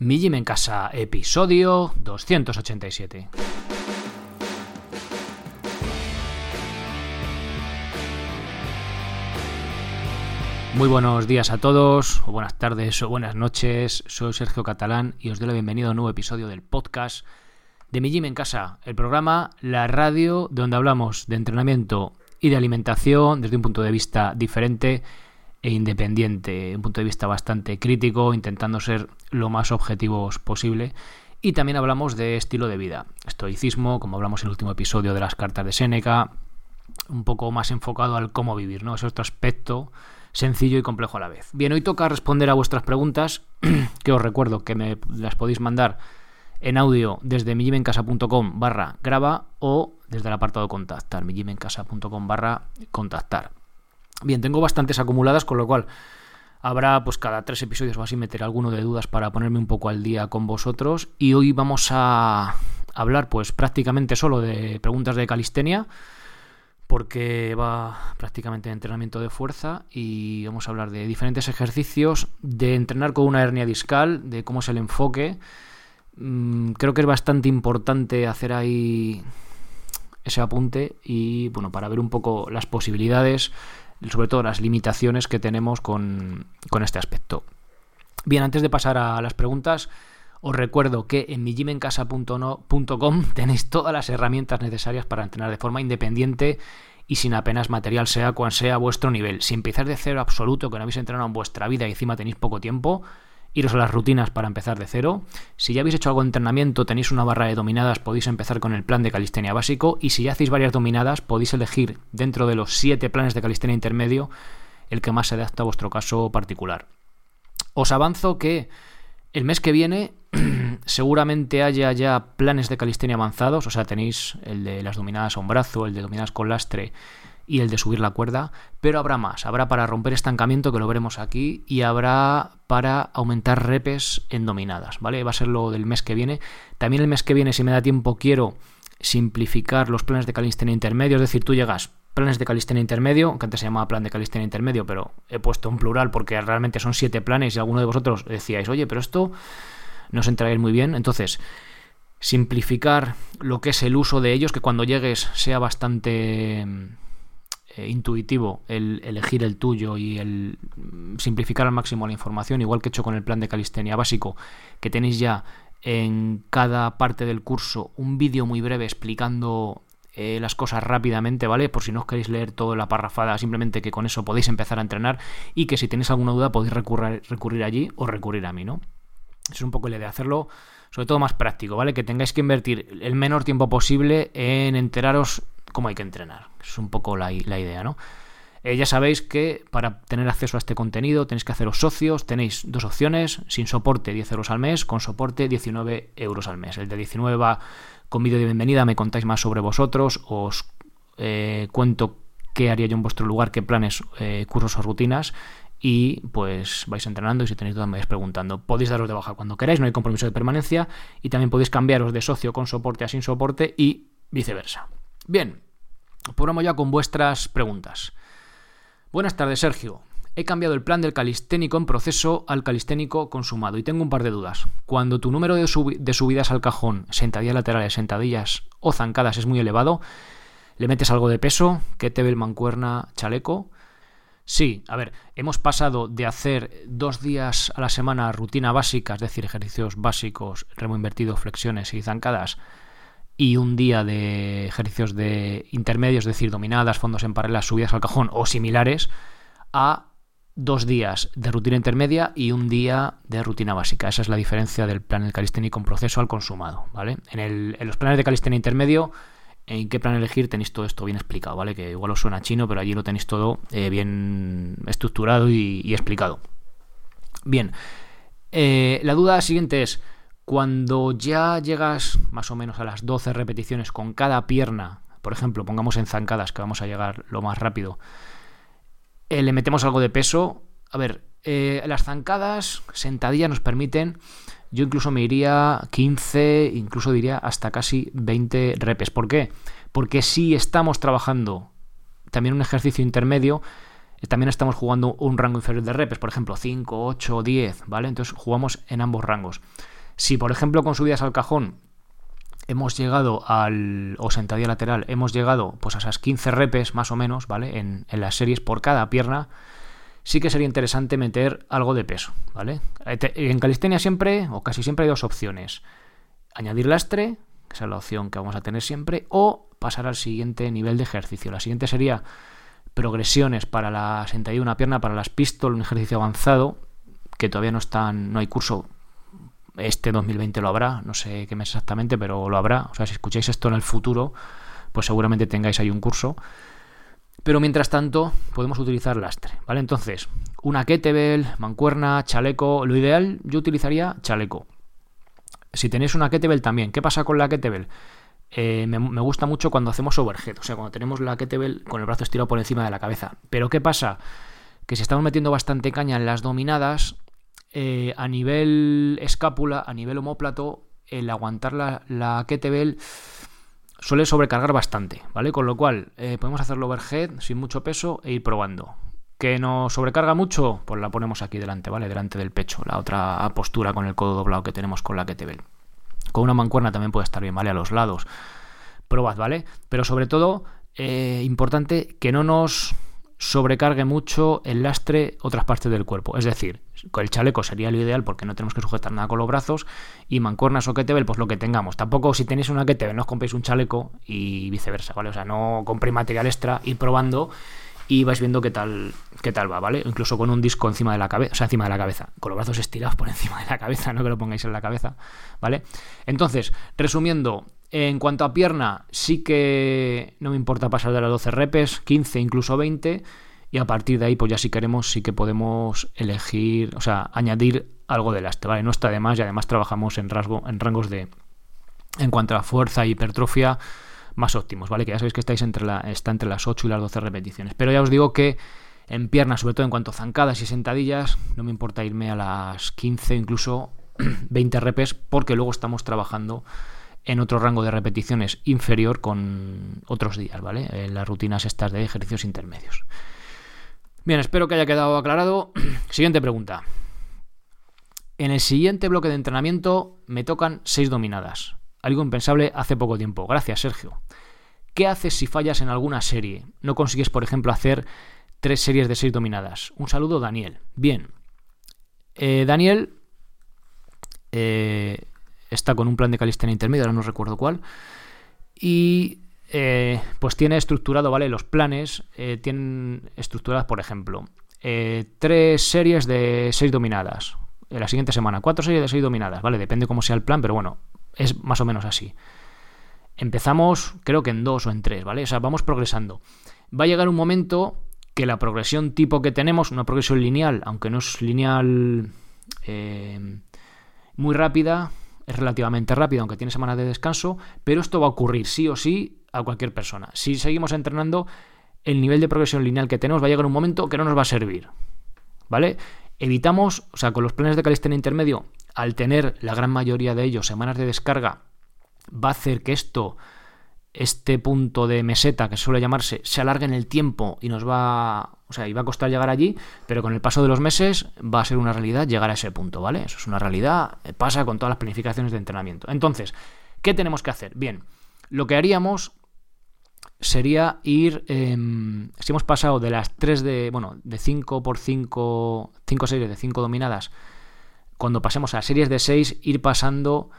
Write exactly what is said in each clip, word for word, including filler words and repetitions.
Mi Gym en Casa, episodio doscientos ochenta y siete. Muy buenos días a todos, o buenas tardes, o buenas noches. Soy Sergio Catalán y os doy la bienvenida a un nuevo episodio del podcast de Mi Gym en Casa, el programa, la radio, donde hablamos de entrenamiento y de alimentación desde un punto de vista diferente e independiente, un punto de vista bastante crítico, intentando ser lo más objetivos posible. Y también hablamos de estilo de vida, estoicismo, como hablamos en el último episodio de las cartas de Séneca, un poco más enfocado al cómo vivir, ¿no? Es otro aspecto sencillo y complejo a la vez. Bien, hoy toca responder a vuestras preguntas, que os recuerdo que me las podéis mandar en audio desde migymencasa.com barra graba o desde el apartado contactar, migymencasa.com barra contactar. Bien, tengo bastantes acumuladas, con lo cual habrá pues cada tres episodios o así meter alguno de dudas para ponerme un poco al día con vosotros. Y hoy vamos a hablar pues prácticamente solo de preguntas de calistenia, porque va prácticamente de entrenamiento de fuerza, y vamos a hablar de diferentes ejercicios, de entrenar con una hernia discal, de cómo es el enfoque. Mm, creo que es bastante importante hacer ahí ese apunte y bueno, para ver un poco las posibilidades, sobre todo las limitaciones que tenemos con, con este aspecto. Bien, antes de pasar a las preguntas, os recuerdo que en migymencasa punto com tenéis todas las herramientas necesarias para entrenar de forma independiente y sin apenas material, sea cual sea vuestro nivel. Si empezáis de cero absoluto, que no habéis entrenado en vuestra vida y encima tenéis poco tiempo, iros a las rutinas para empezar de cero. Si ya habéis hecho algo de entrenamiento, tenéis una barra de dominadas, podéis empezar con el plan de calistenia básico, y si ya hacéis varias dominadas, podéis elegir dentro de los siete planes de calistenia intermedio el que más se adapta a vuestro caso particular. Os avanzo que el mes que viene seguramente haya ya planes de calistenia avanzados, o sea, tenéis el de las dominadas a un brazo, el de dominadas con lastre y el de subir la cuerda, pero habrá más, habrá para romper estancamiento, que lo veremos aquí, y habrá para aumentar repes en dominadas, ¿vale? Va a ser lo del mes que viene. También el mes que viene, si me da tiempo, quiero simplificar los planes de calistenia intermedio, es decir, tú llegas, planes de calistenia intermedio, que antes se llamaba plan de calistenia intermedio, pero he puesto en plural porque realmente son siete planes y alguno de vosotros decíais, oye, pero esto no os entraréis muy bien. Entonces, simplificar lo que es el uso de ellos, que cuando llegues sea bastante eh, intuitivo el elegir el tuyo y el simplificar al máximo la información, igual que he hecho con el plan de calistenia básico, que tenéis ya en cada parte del curso un vídeo muy breve explicando eh, las cosas rápidamente, ¿vale? Por si no os queréis leer toda la parrafada, simplemente que con eso podéis empezar a entrenar, y que si tenéis alguna duda podéis recurrir, recurrir allí o recurrir a mí, ¿no? Es un poco la idea de hacerlo, sobre todo más práctico, ¿vale? Que tengáis que invertir el menor tiempo posible en enteraros cómo hay que entrenar. Es un poco la, la idea, ¿no? Eh, ya sabéis que para tener acceso a este contenido tenéis que haceros socios. Tenéis dos opciones: sin soporte diez euros al mes, con soporte diecinueve euros al mes. El de diecinueve va con vídeo de bienvenida, me contáis más sobre vosotros, os eh, cuento qué haría yo en vuestro lugar, qué planes, eh, cursos o rutinas, y pues vais entrenando, y si tenéis dudas me vais preguntando. Podéis daros de baja cuando queráis, no hay compromiso de permanencia, y también podéis cambiaros de socio con soporte a sin soporte y viceversa. Bien, pues vamos ya con vuestras preguntas. Buenas tardes, Sergio. He cambiado el plan del calisténico en proceso al calisténico consumado y tengo un par de dudas. Cuando tu número de, sub- de subidas al cajón, sentadillas laterales, sentadillas o zancadas es muy elevado, ¿le metes algo de peso? ¿Kettlebell, mancuerna, chaleco? Sí, a ver, hemos pasado de hacer dos días a la semana rutina básica, es decir, ejercicios básicos, remo invertido, flexiones y zancadas, y un día de ejercicios de intermedios, es decir, dominadas, fondos en paralelas, subidas al cajón o similares, a dos días de rutina intermedia y un día de rutina básica. Esa es la diferencia del plan del calisténico en proceso al consumado, ¿vale? En, el, en los planes de calistenia intermedio, en qué plan elegir, tenéis todo esto bien explicado, ¿vale? Que igual os suena chino, pero allí lo tenéis todo eh, bien estructurado y, y explicado. Bien, eh, la duda siguiente es: cuando ya llegas más o menos a las doce repeticiones con cada pierna, por ejemplo, pongamos en zancadas, que vamos a llegar lo más rápido, eh, le metemos algo de peso. A ver, eh, las zancadas, sentadillas nos permiten, yo incluso me iría quince, incluso diría hasta casi veinte repes. ¿Por qué? Porque si estamos trabajando también un ejercicio intermedio, también estamos jugando un rango inferior de repes, por ejemplo cinco, ocho, diez, ¿vale? Entonces jugamos en ambos rangos. Si, por ejemplo, con subidas al cajón hemos llegado al, o sentadilla lateral, hemos llegado pues a esas quince repes más o menos, ¿vale? En, en las series por cada pierna, sí que sería interesante meter algo de peso, ¿vale? En calistenia siempre, o casi siempre, hay dos opciones. Añadir lastre, que esa es la opción que vamos a tener siempre, o pasar al siguiente nivel de ejercicio. La siguiente sería progresiones para la sentadilla de una pierna, para las pistol, un ejercicio avanzado, que todavía no están, no hay curso. Este dos mil veinte lo habrá, no sé qué mes exactamente, pero lo habrá. O sea, si escucháis esto en el futuro, pues seguramente tengáis ahí un curso. Pero mientras tanto, podemos utilizar lastre, ¿vale? Entonces, una kettlebell, mancuerna, chaleco. Lo ideal, yo utilizaría chaleco. Si tenéis una kettlebell también. ¿Qué pasa con la kettlebell? Eh, me, me gusta mucho cuando hacemos overhead, o sea, cuando tenemos la kettlebell con el brazo estirado por encima de la cabeza. Pero ¿qué pasa? Que si estamos metiendo bastante caña en las dominadas, eh, a nivel escápula, a nivel omóplato, el aguantar la, la kettlebell suele sobrecargar bastante, ¿vale? Con lo cual, eh, podemos hacerlo overhead sin mucho peso e ir probando. ¿Que nos sobrecarga mucho? Pues la ponemos aquí delante, ¿vale? Delante del pecho, la otra postura con el codo doblado que tenemos con la kettlebell. Con una mancuerna también puede estar bien, ¿vale? A los lados. Probad, ¿vale? Pero sobre todo, eh, importante que no nos sobrecargue mucho el lastre otras partes del cuerpo. Es decir, con el chaleco sería lo ideal porque no tenemos que sujetar nada con los brazos, y mancuernas o kettlebell, pues lo que tengamos. Tampoco, si tenéis una kettlebell, no os compréis un chaleco y viceversa, ¿vale? O sea, no compréis material extra, ir probando y vais viendo qué tal, qué tal va, ¿vale? Incluso con un disco encima de la cabeza, o sea, encima de la cabeza, con los brazos estirados por encima de la cabeza, no que lo pongáis en la cabeza, ¿vale? Entonces, resumiendo, en cuanto a pierna, sí que no me importa pasar de las doce repes, quince, incluso veinte, y a partir de ahí, pues ya si queremos, sí que podemos elegir, o sea, añadir algo de lastre, ¿vale? No está de más, y además trabajamos en, rasgo, en rangos de, en cuanto a fuerza y hipertrofia, más óptimos, ¿vale? Que ya sabéis que estáis entre la, está entre las ocho y las doce repeticiones. Pero ya os digo que en piernas, sobre todo en cuanto a zancadas y sentadillas, no me importa irme a las quince, incluso veinte repes, porque luego estamos trabajando en otro rango de repeticiones inferior con otros días, ¿vale? En las rutinas estas de ejercicios intermedios. Bien, espero que haya quedado aclarado. Siguiente pregunta. En el siguiente bloque de entrenamiento me tocan seis dominadas. Algo impensable hace poco tiempo. Gracias, Sergio. ¿Qué haces si fallas en alguna serie? ¿No consigues, por ejemplo, hacer tres series de seis dominadas? Un saludo, Daniel. Bien. Eh, Daniel eh, está con un plan de calistenia intermedio, ahora no recuerdo cuál. Y eh, pues tiene estructurado, ¿vale? Los planes eh, tienen estructuradas, por ejemplo, eh, tres series de seis dominadas. En la siguiente semana, cuatro series de seis dominadas, ¿vale? Depende cómo sea el plan, pero bueno, es más o menos así. Empezamos, creo que en dos o en tres, ¿vale? O sea, vamos progresando. Va a llegar un momento que la progresión tipo que tenemos, una progresión lineal, aunque no es lineal eh, muy rápida, es relativamente rápida, aunque tiene semanas de descanso, pero esto va a ocurrir sí o sí a cualquier persona. Si seguimos entrenando, el nivel de progresión lineal que tenemos va a llegar un momento que no nos va a servir, ¿vale? Evitamos, o sea, con los planes de calistenia intermedio, al tener la gran mayoría de ellos semanas de descarga, va a hacer que esto, este punto de meseta, que suele llamarse, se alargue en el tiempo y nos va, o sea, y va a costar llegar allí, pero con el paso de los meses va a ser una realidad llegar a ese punto, ¿vale? Eso es una realidad, pasa con todas las planificaciones de entrenamiento. Entonces, ¿qué tenemos que hacer? Bien, lo que haríamos sería ir, eh, si hemos pasado de las tres de, bueno, de cinco por cinco, cinco series de cinco dominadas, cuando pasemos a series de seis, ir pasando,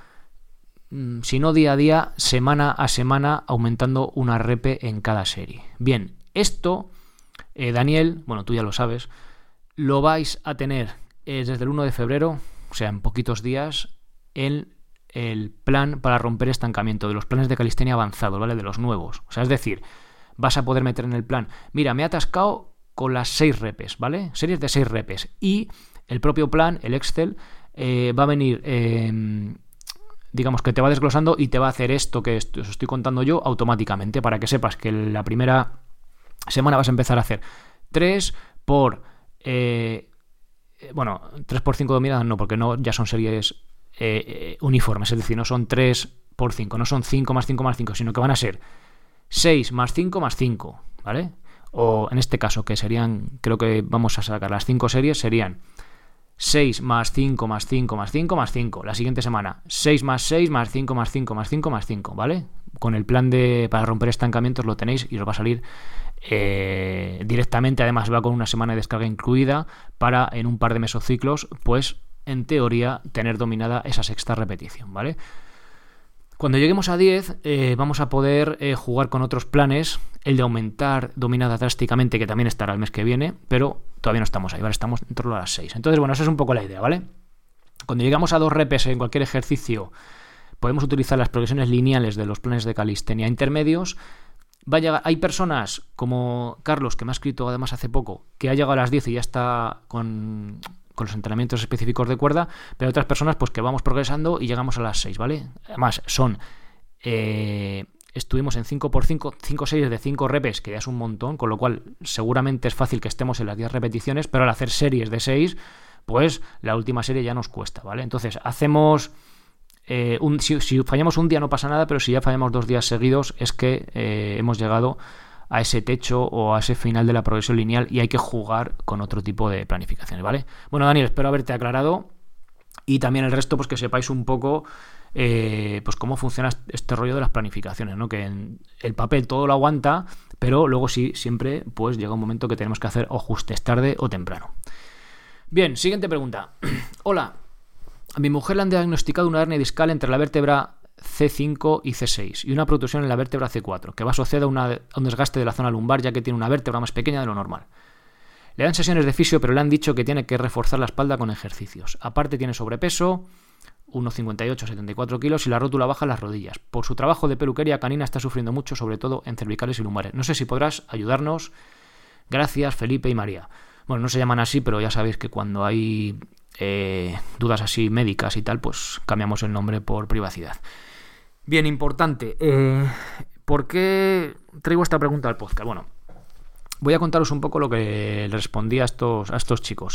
si no día a día, semana a semana, aumentando una repe en cada serie. Bien, esto, eh, Daniel, bueno, tú ya lo sabes, lo vais a tener eh, desde el uno de febrero, o sea, en poquitos días, en el plan para romper estancamiento, de los planes de calistenia avanzados, ¿vale? De los nuevos. O sea, es decir, vas a poder meter en el plan, mira, me he atascado con las seis repes, ¿vale? Series de seis repes. Y el propio plan, el Excel, eh, va a venir, eh, digamos que te va desglosando y te va a hacer esto que os estoy contando yo automáticamente, para que sepas que la primera semana vas a empezar a hacer tres por, eh, bueno, tres por cinco dominadas no, porque no, ya son series eh, eh, uniformes, es decir, no son tres por cinco, no son cinco más cinco más cinco, sino que van a ser seis más cinco más cinco, ¿vale? O en este caso, que serían, creo que vamos a sacar las cinco series, serían seis más cinco más cinco más cinco más cinco. La siguiente semana, seis más seis más cinco más cinco más cinco más cinco, ¿vale? Con el plan de para romper estancamientos lo tenéis y os va a salir eh, directamente. Además va con una semana de descarga incluida para en un par de mesociclos, pues en teoría tener dominada esa sexta repetición, ¿vale? Cuando lleguemos a diez eh, vamos a poder eh, jugar con otros planes, el de aumentar dominada drásticamente, que también estará el mes que viene, pero todavía no estamos ahí, ¿vale? Estamos en torno a las seis. Entonces, bueno, esa es un poco la idea, ¿vale? Cuando llegamos a dos repes en cualquier ejercicio, podemos utilizar las progresiones lineales de los planes de calistenia intermedios. Va a llegar, hay personas como Carlos, que me ha escrito además hace poco, que ha llegado a las diez y ya está con... con los entrenamientos específicos de cuerda, pero otras personas pues que vamos progresando y llegamos a las seis, ¿vale? Además son eh, estuvimos en cinco por cinco, cinco series de cinco repes, que ya es un montón, con lo cual seguramente es fácil que estemos en las diez repeticiones, pero al hacer series de seis, pues la última serie ya nos cuesta, ¿vale? Entonces hacemos eh, un, si, si fallamos un día no pasa nada, pero si ya fallamos dos días seguidos es que eh, hemos llegado a ese techo o a ese final de la progresión lineal y hay que jugar con otro tipo de planificaciones, ¿vale? Bueno, Daniel, espero haberte aclarado y también el resto, pues que sepáis un poco eh, pues cómo funciona este rollo de las planificaciones, ¿no? Que en el papel todo lo aguanta, pero luego sí, siempre pues llega un momento que tenemos que hacer ajustes tarde o temprano. Bien, siguiente pregunta. Hola, a mi mujer le han diagnosticado una hernia discal entre la vértebra C cinco y C seis y una protusión en la vértebra C cuatro, que va asociada a, una, a un desgaste de la zona lumbar, ya que tiene una vértebra más pequeña de lo normal. Le dan sesiones de fisio, pero le han dicho que tiene que reforzar la espalda con ejercicios. Aparte tiene sobrepeso, uno coma cincuenta y ocho a setenta y cuatro kilos, y la rótula baja en las rodillas. Por su trabajo de peluquería canina está sufriendo mucho, sobre todo en cervicales y lumbares. No sé si podrás ayudarnos. Gracias, Felipe y María. Bueno, no se llaman así, pero ya sabéis que cuando hay eh, dudas así médicas y tal, pues cambiamos el nombre por privacidad. Bien, importante. Eh, ¿Por qué traigo esta pregunta al podcast? Bueno, voy a contaros un poco lo que le respondí a estos, a estos chicos.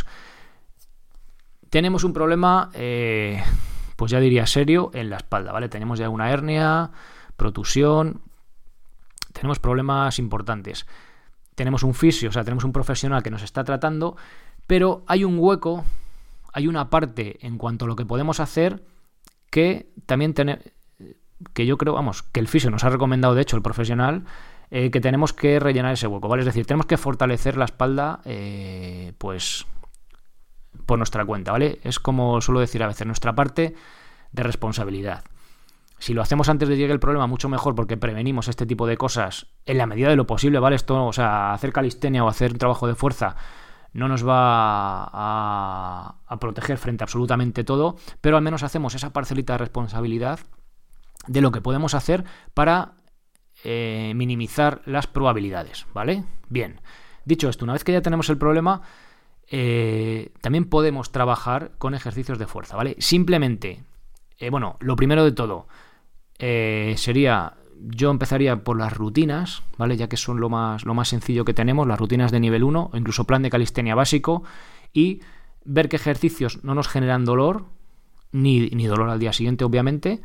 Tenemos un problema, eh, pues ya diría serio, en la espalda, ¿vale? Tenemos ya una hernia, protusión, tenemos problemas importantes. Tenemos un fisio, o sea, tenemos un profesional que nos está tratando, pero hay un hueco, hay una parte en cuanto a lo que podemos hacer que también tenemos... que yo creo, vamos, que el fisio nos ha recomendado, de hecho, el profesional, eh, que tenemos que rellenar ese hueco, ¿vale? Es decir, tenemos que fortalecer la espalda, eh, pues, por nuestra cuenta, ¿vale? Es como suelo decir a veces, nuestra parte de responsabilidad. Si lo hacemos antes de que llegue el problema, mucho mejor, porque prevenimos este tipo de cosas en la medida de lo posible, ¿vale? Esto, o sea, hacer calistenia o hacer un trabajo de fuerza no nos va a, a proteger frente a absolutamente todo, pero al menos hacemos esa parcelita de responsabilidad de lo que podemos hacer para eh, minimizar las probabilidades, ¿vale? Bien, dicho esto, una vez que ya tenemos el problema, eh, también podemos trabajar con ejercicios de fuerza, ¿vale? Simplemente, eh, bueno, lo primero de todo eh, sería, yo empezaría por las rutinas, ¿vale? Ya que son lo más, lo más sencillo que tenemos, las rutinas de nivel uno o incluso plan de calistenia básico, y ver qué ejercicios no nos generan dolor, ni, ni dolor al día siguiente, obviamente.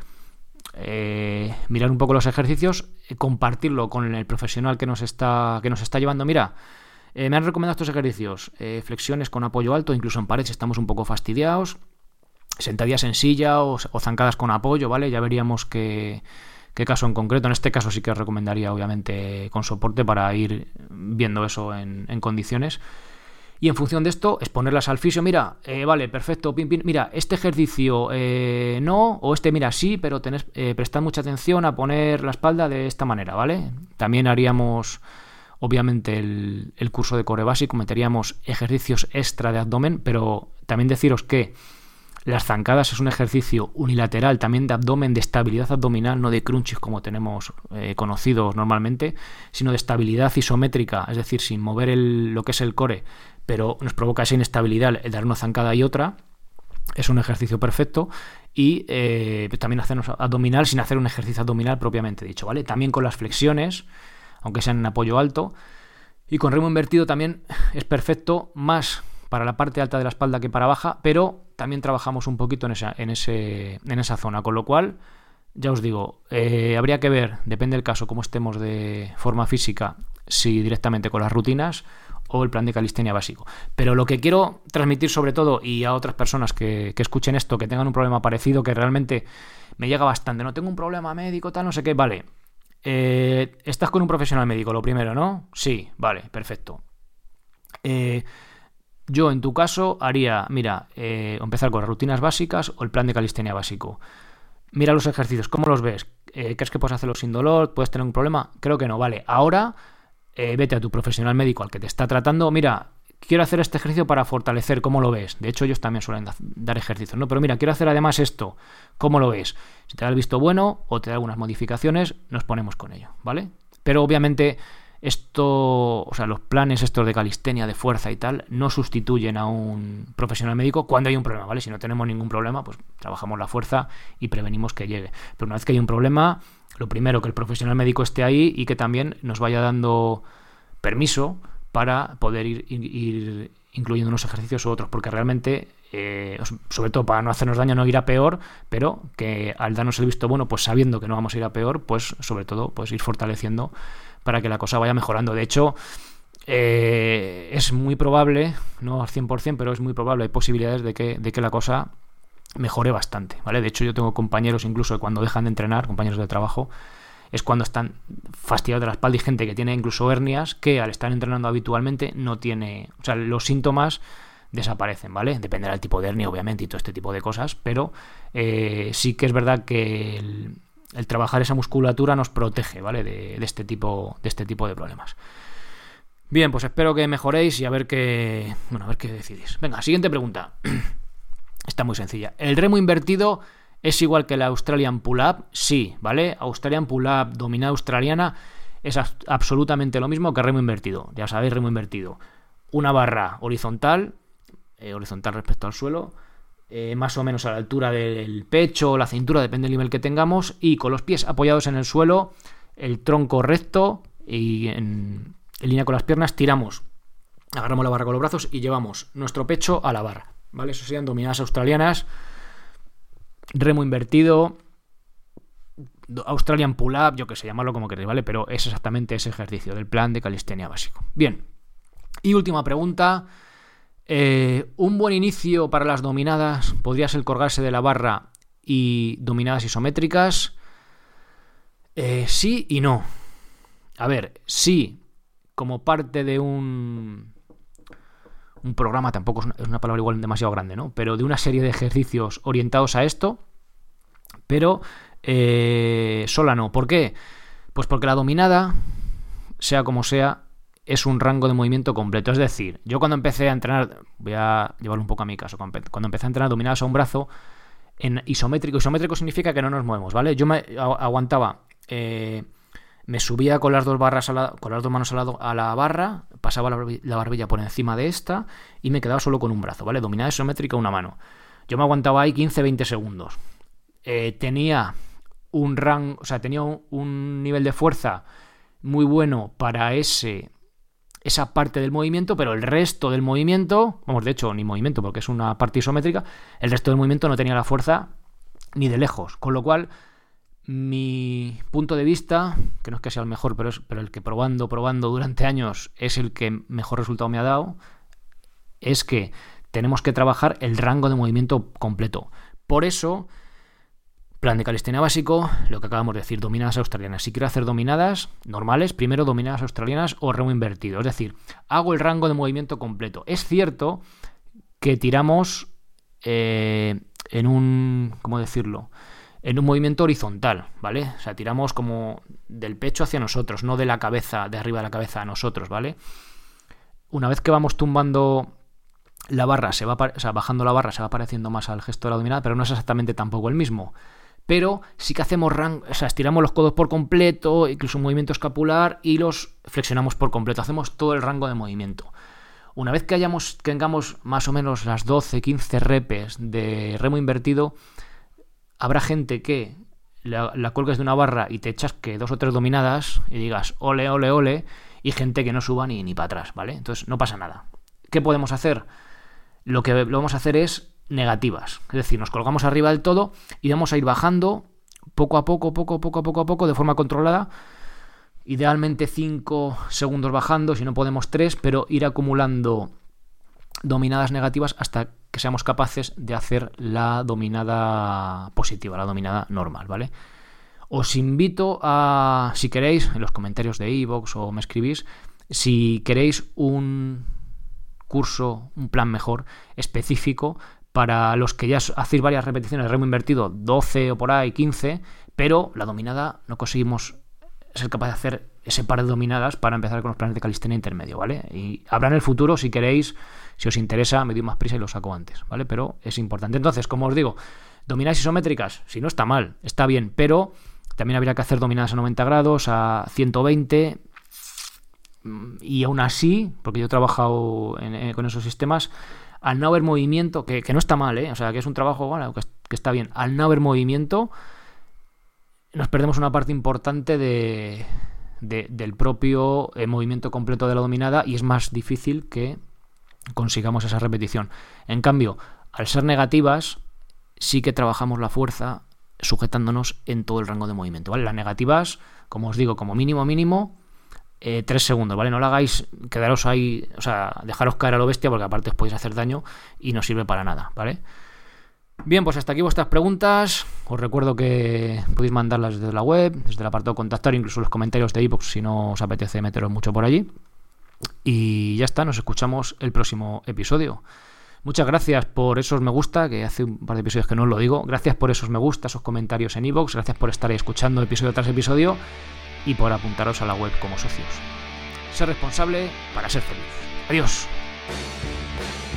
Eh, mirar un poco los ejercicios, eh, compartirlo con el profesional que nos está, que nos está llevando. Mira, eh, me han recomendado estos ejercicios, eh, flexiones con apoyo alto, incluso en pared si estamos un poco fastidiados, sentadillas en silla o, o zancadas con apoyo, ¿vale? Ya veríamos qué, qué caso en concreto. En este caso sí que recomendaría obviamente con soporte para ir viendo eso en, en condiciones. Y en función de esto, exponerlas al fisio. Mira, eh, vale, perfecto, pin, pin. Mira, este ejercicio eh, no, o este mira sí, pero tenés, eh, prestad mucha atención a poner la espalda de esta manera, ¿vale? También haríamos, obviamente, el, el curso de core básico, meteríamos ejercicios extra de abdomen, pero también deciros que las zancadas es un ejercicio unilateral, también de abdomen, de estabilidad abdominal, no de crunches como tenemos eh, conocidos normalmente, sino de estabilidad isométrica, es decir, sin mover el, lo que es el core, pero nos provoca esa inestabilidad el dar una zancada y otra. Es un ejercicio perfecto. Y eh, también hacernos abdominal sin hacer un ejercicio abdominal propiamente dicho, ¿vale? También con las flexiones, aunque sean en apoyo alto. Y con remo invertido también es perfecto, más para la parte alta de la espalda que para baja, pero también trabajamos un poquito en esa, en ese, en esa zona, con lo cual, ya os digo, eh, habría que ver, depende del caso, cómo estemos de forma física, si directamente con las rutinas o el plan de calistenia básico. Pero lo que quiero transmitir sobre todo, y a otras personas que, que escuchen esto, que tengan un problema parecido, que realmente me llega bastante, no tengo un problema médico, tal, no sé qué, vale, eh, estás con un profesional médico, lo primero, ¿no? Sí, vale, perfecto. Eh, yo en tu caso haría, mira, eh, empezar con las rutinas básicas o el plan de calistenia básico. Mira los ejercicios, ¿cómo los ves? Eh, ¿Crees que puedes hacerlos sin dolor? ¿Puedes tener un problema? Creo que no, vale. Ahora eh, vete a tu profesional médico al que te está tratando. Mira, quiero hacer este ejercicio para fortalecer, ¿cómo lo ves? De hecho, ellos también suelen da- dar ejercicios, ¿no? Pero mira, quiero hacer además esto, ¿cómo lo ves? Si te da el visto bueno o te da algunas modificaciones, nos ponemos con ello, ¿vale? Pero obviamente esto, o sea, los planes estos de calistenia, de fuerza y tal, no sustituyen a un profesional médico cuando hay un problema, ¿vale? Si no tenemos ningún problema, pues trabajamos la fuerza y prevenimos que llegue. Pero una vez que hay un problema, lo primero, que el profesional médico esté ahí y que también nos vaya dando permiso para poder ir, ir, ir incluyendo unos ejercicios u otros, porque realmente, eh, sobre todo para no hacernos daño, no ir a peor, pero que al darnos el visto bueno, pues sabiendo que no vamos a ir a peor, pues sobre todo pues ir fortaleciendo para que la cosa vaya mejorando. De hecho, eh, es muy probable, no al cien por ciento, pero es muy probable, hay posibilidades de que, de que la cosa mejore bastante, ¿vale? De hecho, yo tengo compañeros incluso que cuando dejan de entrenar, compañeros de trabajo, es cuando están fastidiados de la espalda, y gente que tiene incluso hernias, que al estar entrenando habitualmente no tiene, o sea, los síntomas desaparecen, ¿vale? Dependerá del tipo de hernia, obviamente, y todo este tipo de cosas, pero eh, sí que es verdad que el, el trabajar esa musculatura nos protege, ¿vale? De, de este tipo, de este tipo de problemas. Bien, pues espero que mejoréis y a ver qué, bueno, a ver qué decidís. Venga, siguiente pregunta. Está muy sencilla. ¿El remo invertido es igual que la Australian Pull-Up? Sí, ¿vale? Australian Pull-Up, dominada australiana, es a- absolutamente lo mismo que remo invertido. Ya sabéis, remo invertido. Una barra horizontal, eh, horizontal respecto al suelo, eh, más o menos a la altura del pecho o la cintura, depende del nivel que tengamos, y con los pies apoyados en el suelo, el tronco recto y en, en línea con las piernas, tiramos, agarramos la barra con los brazos y llevamos nuestro pecho a la barra, ¿vale? Eso serían dominadas australianas, remo invertido, Australian Pull-Up, yo que sé, llamarlo como queréis, ¿vale? Pero es exactamente ese ejercicio del plan de calistenia básico. Bien, y última pregunta. Eh, un buen inicio para las dominadas podría ser colgarse de la barra y dominadas isométricas. Eh, sí y no. A ver, sí, como parte de un un programa, tampoco es una, es una palabra igual demasiado grande, ¿no? Pero de una serie de ejercicios orientados a esto, pero eh, sola no. ¿Por qué? Pues porque la dominada, sea como sea, es un rango de movimiento completo. Es decir, yo cuando empecé a entrenar, voy a llevarlo un poco a mi caso, cuando empecé a entrenar dominadas a un brazo, en isométrico, isométrico significa que no nos movemos, ¿vale? Yo me aguantaba, eh, me subía con las dos barras a la, con las dos manos a la, a la barra, pasaba la, la barbilla por encima de esta y me quedaba solo con un brazo, ¿vale? Dominada isométrica una mano. Yo me aguantaba ahí quince a veinte segundos. Eh, tenía un rango, o sea, tenía un, un nivel de fuerza muy bueno para ese esa parte del movimiento, pero el resto del movimiento, vamos, de hecho, ni movimiento porque es una parte isométrica, el resto del movimiento no tenía la fuerza ni de lejos, con lo cual mi punto de vista, que no es que sea el mejor, pero es pero el que probando, probando durante años es el que mejor resultado me ha dado, es que tenemos que trabajar el rango de movimiento completo. Por eso, plan de calistenia básico, lo que acabamos de decir, dominadas australianas. Si quiero hacer dominadas normales, primero dominadas australianas o remo invertido. Es decir, hago el rango de movimiento completo. Es cierto que tiramos eh, en un, ¿cómo decirlo? En un movimiento horizontal, ¿vale? O sea, tiramos como del pecho hacia nosotros, no de la cabeza, de arriba de la cabeza a nosotros, ¿vale? Una vez que vamos tumbando la barra, se va, o sea, bajando la barra se va pareciendo más al gesto de la dominada, pero no es exactamente tampoco el mismo. Pero sí que hacemos rango, o sea, estiramos los codos por completo, incluso un movimiento escapular, y los flexionamos por completo. Hacemos todo el rango de movimiento. Una vez que hayamos, que tengamos más o menos las doce, quince repes de remo invertido, habrá gente que la, la cuelgues de una barra y te echas que dos o tres dominadas y digas ole, ole, ole, y gente que no suba ni, ni para atrás, ¿vale? Entonces no pasa nada. ¿Qué podemos hacer? Lo que lo vamos a hacer es negativas, es decir, nos colgamos arriba del todo y vamos a ir bajando poco a poco, poco, poco, poco a poco, de forma controlada, idealmente cinco segundos bajando, si no podemos tres, pero ir acumulando dominadas negativas hasta que seamos capaces de hacer la dominada positiva, la dominada normal, ¿vale? Os invito a, si queréis, en los comentarios de iVoox o me escribís, si queréis un curso, un plan mejor, específico, para los que ya hacéis varias repeticiones de remo invertido, doce o por ahí, quince, pero la dominada no conseguimos ser capaz de hacer ese par de dominadas para empezar con los planes de calistenia intermedio, ¿vale? Y habrá en el futuro, si queréis, si os interesa, me doy más prisa y lo saco antes, ¿vale? Pero es importante. Entonces, como os digo, dominadas isométricas, si no está mal, está bien, pero también habría que hacer dominadas a noventa grados, a ciento veinte, y aún así, porque yo he trabajado en, en, con esos sistemas, al no haber movimiento, que, que no está mal, ¿eh? O sea, que es un trabajo, bueno, que, que está bien, al no haber movimiento, nos perdemos una parte importante de, de, del propio eh, movimiento completo de la dominada y es más difícil que consigamos esa repetición. En cambio, al ser negativas, sí que trabajamos la fuerza sujetándonos en todo el rango de movimiento, ¿vale? Las negativas, como os digo, como mínimo mínimo, eh, tres segundos, ¿vale? No lo hagáis, quedaros ahí, o sea, dejaros caer a lo bestia, porque aparte os podéis hacer daño y no sirve para nada, ¿vale? Bien, pues hasta aquí vuestras preguntas. Os recuerdo que podéis mandarlas desde la web, desde el apartado contactar, incluso los comentarios de iVoox si no os apetece meteros mucho por allí. Y ya está, nos escuchamos el próximo episodio. Muchas gracias por esos me gusta, que hace un par de episodios que no os lo digo. Gracias por esos me gusta, esos comentarios en iVoox. Gracias por estar escuchando episodio tras episodio y por apuntaros a la web como socios. Ser responsable para ser feliz. Adiós.